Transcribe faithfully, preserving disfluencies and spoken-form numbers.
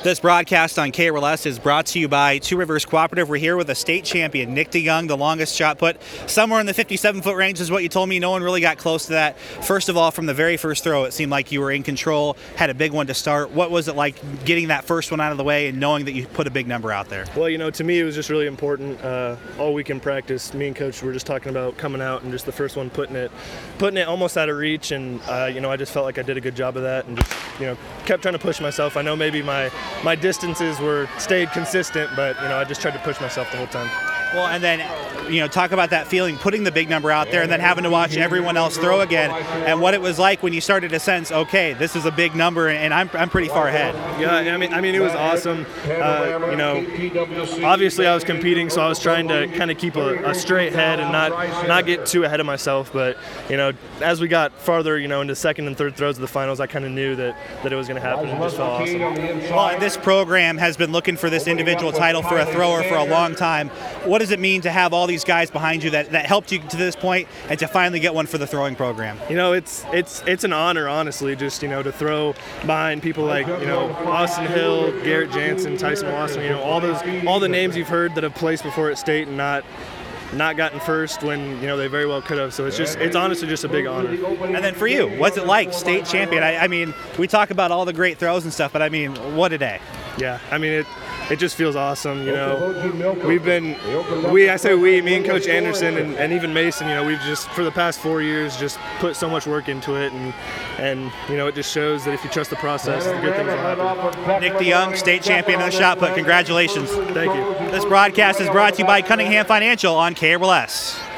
This broadcast on K R L S is brought to you by Two Rivers Cooperative. We're here with a state champion, Nick DeYoung, the longest shot put. Somewhere in the fifty-seven foot range is what you told me. No one really got close to that. First of all, from the very first throw, it seemed like you were in control, had a big one to start. What was it like getting that first one out of the way and knowing that you put a big number out there? Well, you know, to me it was just really important. Uh, all week in practice, me and Coach were just talking about coming out and just the first one putting it, putting it almost out of reach. And, uh, you know, I just felt like I did a good job of that and just, you know, kept trying to push myself. I know maybe my, my distances were stayed consistent, but you know I just tried to push myself the whole time. Well, and then you know talk about that feeling, putting the big number out there, and then having to watch everyone else throw again, and what it was like when you started to sense, okay, this is a big number, and I'm I'm pretty far ahead. Yeah, I mean, I mean, it was awesome. Uh, you know, obviously I was competing, so I was trying to kind of keep a, a straight head and not not get too ahead of myself. But you know, as we got farther, you know, into second and third throws of the finals, I kind of knew that that it was going to happen, and just felt awesome. Well, and this program has been looking for this individual title for a thrower for a long time. What does it mean to have all these guys behind you that, that helped you to this point and to finally get one for the throwing program? You know, it's it's it's an honor, honestly, just, you know, to throw behind people like, you know, Austin Hill, Garrett Jansen, Tyson Wasserman, you know, all those all the names you've heard that have placed before at state and not not gotten first when, you know, they very well could have. So it's just, it's honestly just a big honor. And then for you, what's it like, state champion? I, I mean, we talk about all the great throws and stuff, but I mean, what a day. Yeah, I mean, it it just feels awesome, you know. We've been, we, I say we, me and Coach Anderson and, and even Mason, you know, we've just, for the past four years, just put so much work into it. And, and you know, it just shows that if you trust the process, the good things will happen. Nick DeYoung, state champion of the shot put. Congratulations. Thank you. This broadcast is brought to you by Cunningham Financial on K R L S.